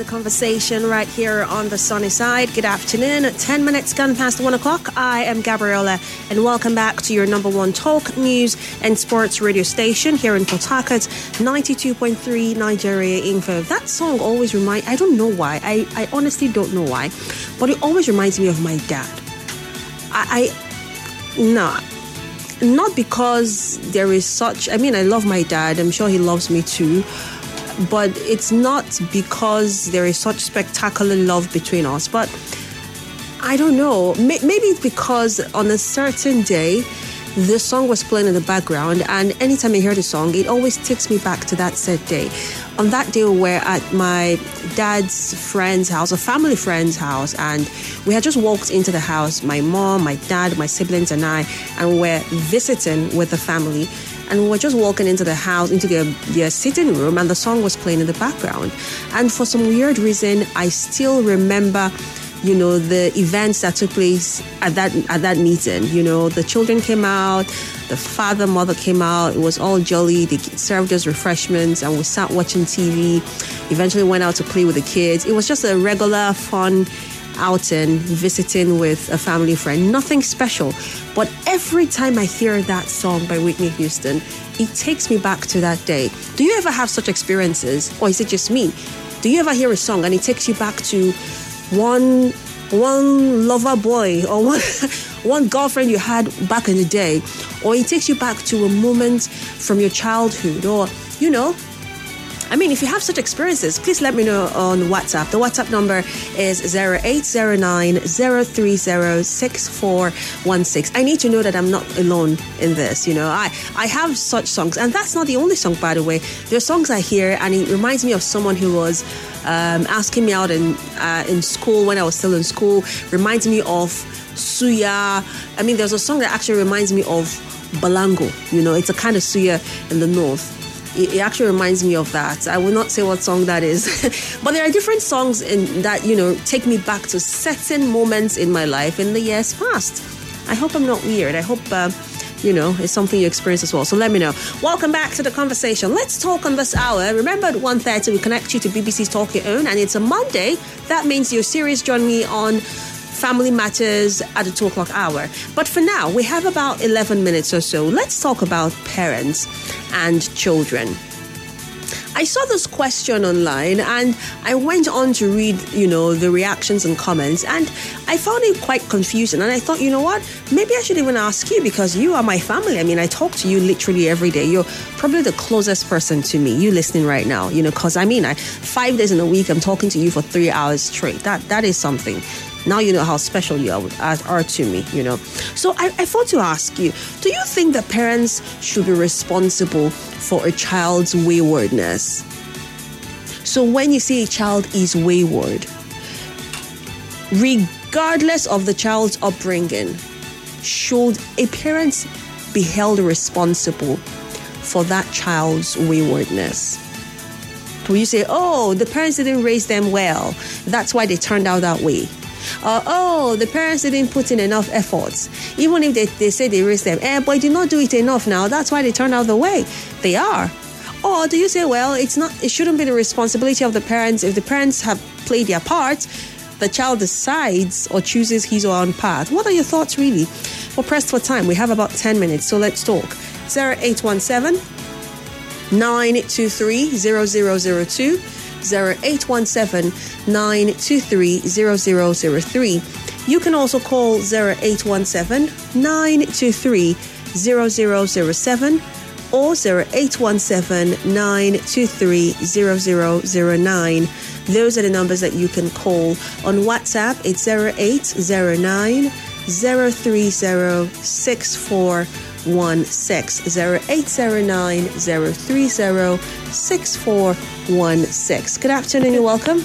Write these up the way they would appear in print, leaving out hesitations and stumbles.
conversation right here on the sunny side. Good afternoon. 10 minutes gone past 1 o'clock. I am Gabriella, and welcome back to your number one talk, news, and sports radio station here in Port Harcourt, 92.3 Nigeria Info. That song always I don't know why. I honestly don't know why, but it always reminds me of my dad. Not because there is such... I love my dad. I'm sure he loves me too. But it's not because there is such spectacular love between us. But I don't know. Maybe it's because on a certain day, the song was playing in the background. And anytime I hear the song, it always takes me back to that said day. On that day, we were at my dad's friend's house, a family friend's house. And we had just walked into the house, my mom, my dad, my siblings and I. And we were visiting with the family. And we were just walking into the house, into their sitting room, and the song was playing in the background. And for some weird reason, I still remember, the events that took place at that meeting. The children came out, the father, mother came out. It was all jolly. They served us refreshments, and we sat watching TV. Eventually went out to play with the kids. It was just a regular, fun outing, visiting with a family friend. Nothing special. But every time I hear that song by Whitney Houston, it takes me back to that day. Do you ever have such experiences? Or is it just me? Do you ever hear a song and it takes you back to one lover boy or one girlfriend you had back in the day? Or it takes you back to a moment from your childhood? Or, if you have such experiences, please let me know on WhatsApp. The WhatsApp number is 0809-030-6416. I need to know that I'm not alone in this. I have such songs, and that's not the only song, by the way. There are songs I hear, and it reminds me of someone who was asking me out in school when I was still in school. Reminds me of Suya. There's a song that actually reminds me of Balango. It's a kind of Suya in the north. It actually reminds me of that. I will not say what song that is. But there are different songs that, take me back to certain moments in my life in the years past. I hope I'm not weird. I hope, it's something you experience as well. So let me know. Welcome back to the conversation. Let's talk on this hour. Remember at 1:30, we connect you to BBC's Talk Your Own. And it's a Monday. That means you're serious. Join me on Family Matters at the 2 o'clock hour. But for now, we have about 11 minutes or so. Let's talk about parents and children. I saw this question online and I went on to read, the reactions and comments, and I found it quite confusing. And I thought, you know what? Maybe I should even ask you, because you are my family. I talk to you literally every day. You're probably the closest person to me, you listening right now, because 5 days in a week, I'm talking to you for 3 hours straight. That is something. Now you know how special you are to me, So I thought to ask you, do you think that parents should be responsible for a child's waywardness? So when you say a child is wayward, regardless of the child's upbringing, should a parent be held responsible for that child's waywardness? Will you say, the parents didn't raise them well, that's why they turned out that way? The parents didn't put in enough efforts. Even if they say they raised them, but they did not do it enough now, that's why they turned out the way they are. Or do you say, it shouldn't be the responsibility of the parents. If the parents have played their part, the child decides or chooses his or her own path. What are your thoughts really? We're pressed for time. We have about 10 minutes, so let's talk. 0817-923-0002. 0817-923-0003. You can also call 0817-923-0007 or 0817-923-0009. Those are the numbers that you can call. On WhatsApp, it's 0809-030-6416. 0809-030-6416. Good afternoon, you're welcome.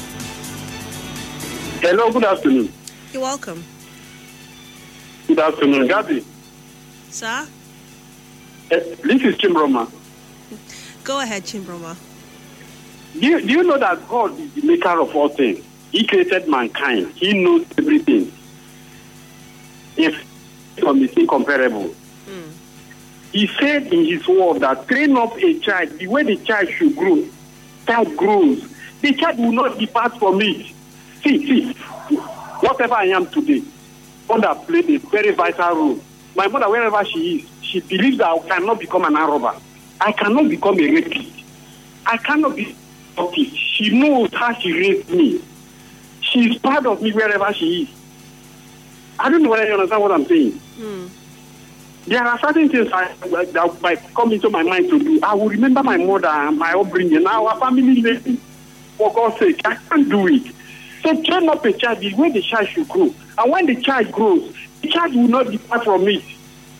Hello, good afternoon. You're welcome. Good afternoon, Gabby. Sir? This is Chimbroma. Go ahead, Chimbroma. Do you know that God is the maker of all things? He created mankind. He knows everything. If it's incomparable. He said in his word that train up a child the way the child should grow. Child grows. The child will not depart from it. See, whatever I am today, mother played a very vital role. My mother, wherever she is, she believes that I cannot become an armed robber. I cannot become a rapist. I cannot be a rapist. She knows how she raised me. She is proud of me wherever she is. I don't know whether you understand what I'm saying. There are certain things that might come into my mind to do. I will remember my mother and my upbringing. Our family living. For God's sake, I can't do it. So train up a child the way the child should grow. And when the child grows, the child will not depart from it.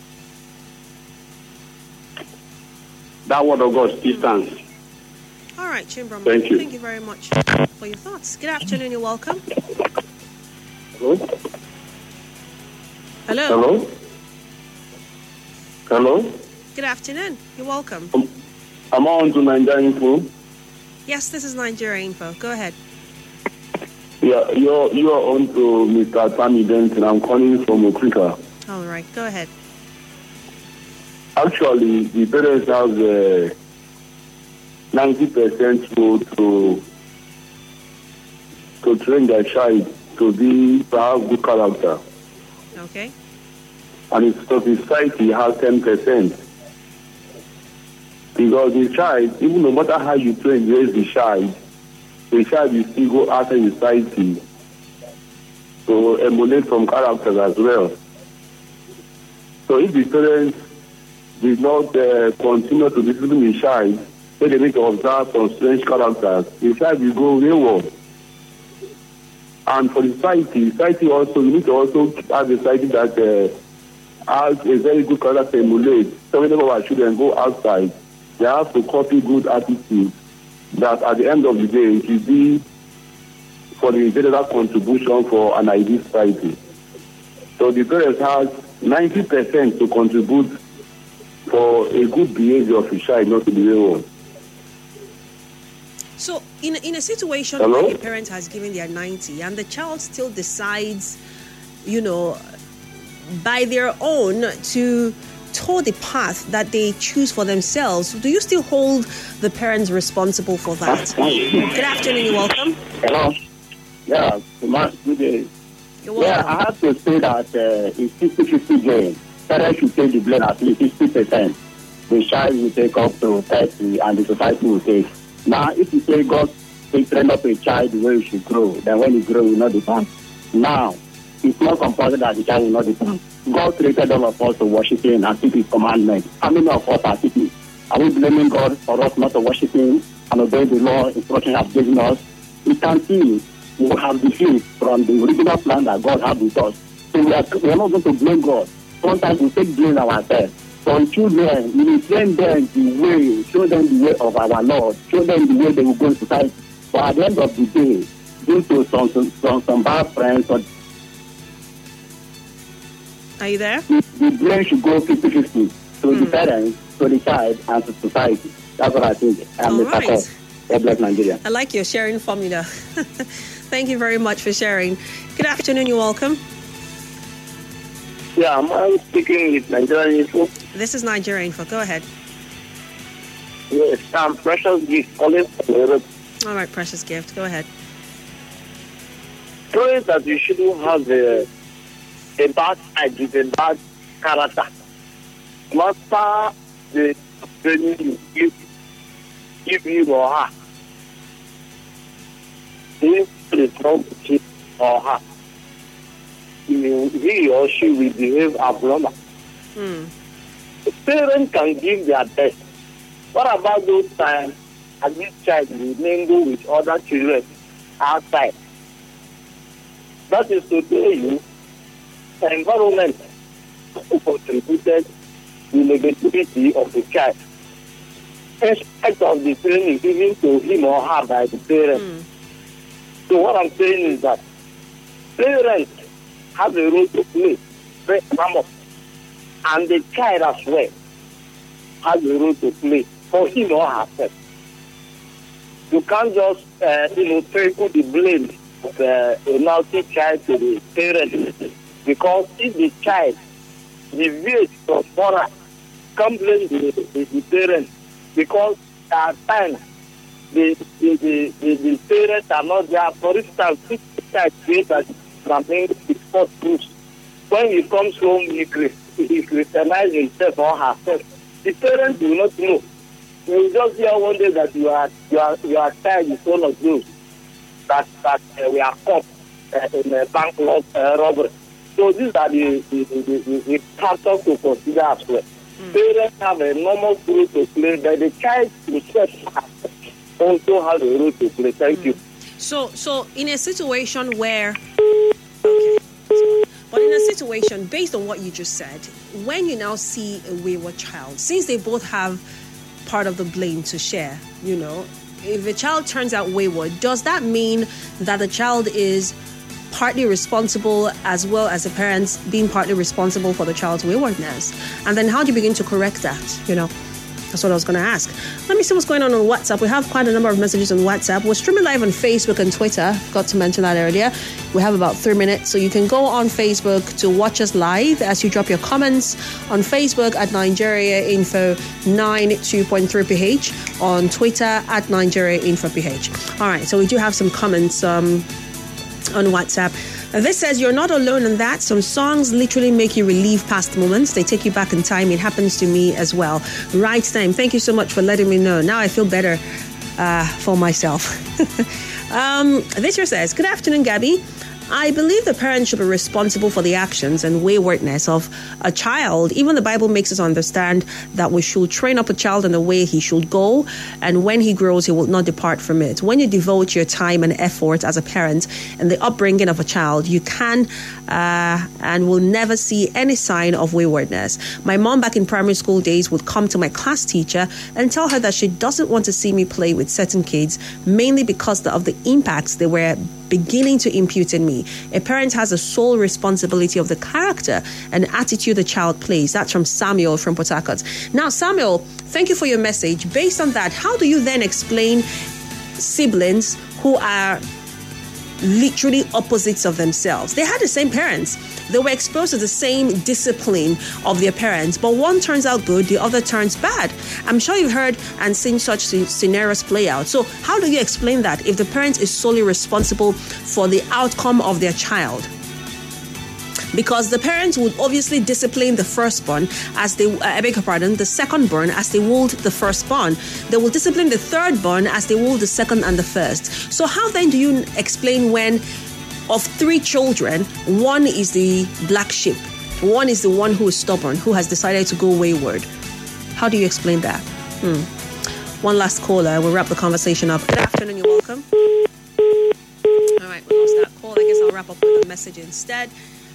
That word of God still stands. All right, Chimbram. Thank you. Thank you very much for your thoughts. Good afternoon. You're welcome. Hello? Hello. Hello? Hello? Good afternoon. You're welcome. Am I on to Nigeria Info? Yes, this is Nigeria Info. Go ahead. Yeah, you're on to Mr. Tammy Denton. I'm calling from Okrika. All right. Go ahead. Actually, the parents have 90% role to train their child to have good character. Okay. And the society has 10%. Because the child, even no matter how you raise the child will still go outside society to emulate some characters as well. So if the parents did not continue to discipline the child, so they need to observe some strange characters, the child will go wayward. And for the society also, you need to also have a society that has a very good character to emulate. So whenever our children go outside, they have to copy good attitudes that at the end of the day, it will be for the general contribution for an ideal society. So the parents have 90% to contribute for a good behavior of a child, not to be wayward. So in a situation Hello? where the parent has given their 90 and the child still decides, by their own to toe the path that they choose for themselves, do you still hold the parents responsible for that? Good afternoon, you're welcome. Hello. Yeah, good day. You're welcome. Yeah, I have to say that it's 50-50 game. Parents should take the blame at least 60%. The child will take up to 30% and the society will take. Now, if you say God take train up a child the way he should grow, then when he grows, he will not depart. Now, it's not compulsory that the child will not depart. God created all of us to worship him and keep his commandments. How many of us are keeping? Are we blaming God for us not to worship him and obey the law instruction he has given us? We can see we have defeated from the original plan that God had with us. So we are not going to blame God. Sometimes we take blame ourselves. For children, we will train them the way, show them the way of our Lord, show them the way they will go to society. But at the end of the day, due to some bad friends, or Are you there? the blame should go 50-50 to the parents, to the child, and to society. That's what I think. I'm All Mr. right. Cox. God bless Nigeria. I like your sharing formula. Thank you very much for sharing. Good afternoon, you're welcome. Yeah, I'm speaking with Nigerian Info. This is Nigeria Info. Go ahead. Yes, I'm Precious Gift calling from Europe. All right, Precious Gift. Go ahead. Showing that you shouldn't have a bad side with a bad character. Master the training you give him or her. If it is not him or her, he or she will behave abnormal. The parents can give their best. What about those times as this child will mingle with other children outside? That is to tell you, the environment contributed the negativity of the child. Aspect of the training given to him or her by the parents. So what I'm saying is that parents have a role to play, very enormous, and the child as well has a role to play for him or herself. You can't just, trickle the blame of a naughty child to the parents, because if the child deviates from moral, can't blame the parents, because at times the parents are not there. For instance, this child creates that from English first groups. When he comes home, he Christianizes himself or herself. The parents will not know. You will just hear one day that your child is one of those that we are caught in a bank robbery. So these are the factors to consider as well. Parents have a normal role to play, but the child himself also has a role to play. Thank you. So in a situation where, okay, but in a situation based on what you just said, when you now see a wayward child, since they both have part of the blame to share, if a child turns out wayward, does that mean that the child is partly responsible as well as the parents being partly responsible for the child's waywardness? And then how do you begin to correct that? That's what I was going to ask. Let me see what's going on WhatsApp. We have quite a number of messages on WhatsApp. We're streaming live on Facebook and Twitter. Forgot to mention that earlier. We have about 3 minutes. So you can go on Facebook to watch us live as you drop your comments on Facebook at Nigeria Info 92.3 PH, on Twitter at Nigeria Info PH. All right. So we do have some comments on WhatsApp. This says, you're not alone in that. Some songs literally make you relive past moments. They take you back in time. It happens to me as well. Right time. Thank you so much for letting me know. Now I feel better for myself. This here says, good afternoon, Gabby. I believe the parents should be responsible for the actions and waywardness of a child. Even the Bible makes us understand that we should train up a child in the way he should go, and when he grows, he will not depart from it. When you devote your time and effort as a parent in the upbringing of a child, you can and will never see any sign of waywardness. My mom back in primary school days would come to my class teacher and tell her that she doesn't want to see me play with certain kids, mainly because of the impacts they were beginning to impute in me. A parent has a sole responsibility of the character and attitude the child plays. That's from Samuel from Port Harcourt. Now, Samuel, thank you for your message. Based on that, how do you then explain siblings who are literally opposites of themselves? They had the same parents. They were exposed to the same discipline of their parents, but one turns out good, the other turns bad. I'm sure you've heard and seen such scenarios play out. So how do you explain that if the parent is solely responsible for the outcome of their child? Because the parents would obviously discipline the firstborn as they, the secondborn as they would the firstborn. They will discipline the thirdborn as they would the second and the first. So how then do you explain when of 3 children, one is the black sheep, one is the one who is stubborn, who has decided to go wayward? How do you explain that? One last caller. We'll wrap the conversation up. Good afternoon. You're welcome. All right, we lost that call. I guess I'll wrap up with a message instead.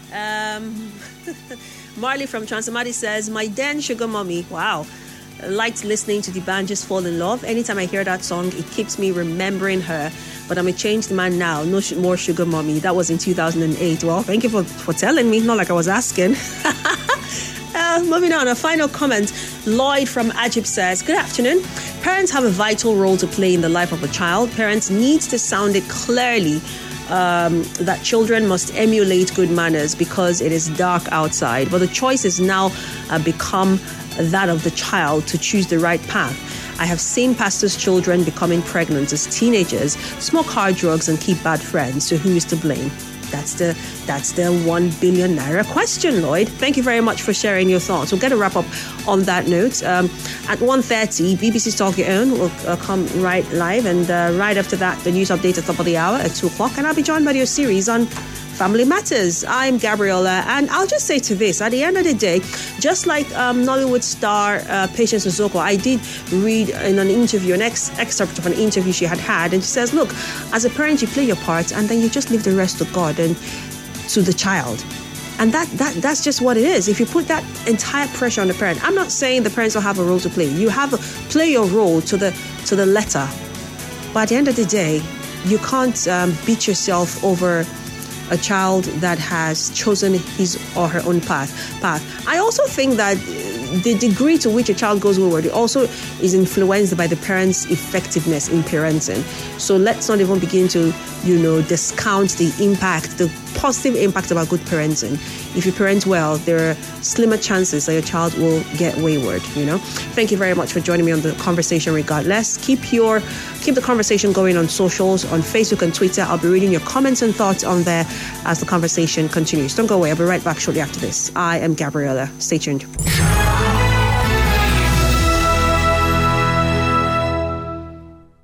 Marley from Transamadi says, my den sugar mommy, wow, liked listening to the band Just Fall in Love. Anytime I hear that song, it keeps me remembering her. But I'm a changed man now. No more sugar mommy. That was in 2008. Well, thank you for telling me. Not like I was asking. Moving on, a final comment. Lloyd from Ajib says, good afternoon. Parents have a vital role to play in the life of a child. Parents need to sound it clearly that children must emulate good manners because it is dark outside. But the choice is now become that of the child to choose the right path. I have seen pastors' children becoming pregnant as teenagers, smoke hard drugs and keep bad friends. So who is to blame? That's the 1 billion naira question, Lloyd. Thank you very much for sharing your thoughts. We'll get a wrap up on that note. At 1:30, BBC's Talk Your Own will come right live. And right after that, the news update at top of the hour at 2 o'clock. And I'll be joined by your series on Family Matters. I'm Gabriella, and I'll just say to this, at the end of the day, just like Nollywood star Patience Ozoko, I did read in an interview, an excerpt of an interview she had, and she says, look, as a parent, you play your part, and then you just leave the rest to God and to the child. And that's just what it is. If you put that entire pressure on the parent, I'm not saying the parents don't have a role to play. You have to play your role to the letter. But at the end of the day, you can't beat yourself over a child that has chosen his or her own path. I also think that the degree to which a child goes wayward, it also is influenced by the parents' effectiveness in parenting. So let's not even begin to, discount the impact, the positive impact of our good parenting. If you parent well, there are slimmer chances that your child will get wayward, Thank you very much for joining me on the conversation regardless. Keep the conversation going on socials, on Facebook and Twitter. I'll be reading your comments and thoughts on there as the conversation continues. Don't go away. I'll be right back shortly after this. I am Gabriella. Stay tuned.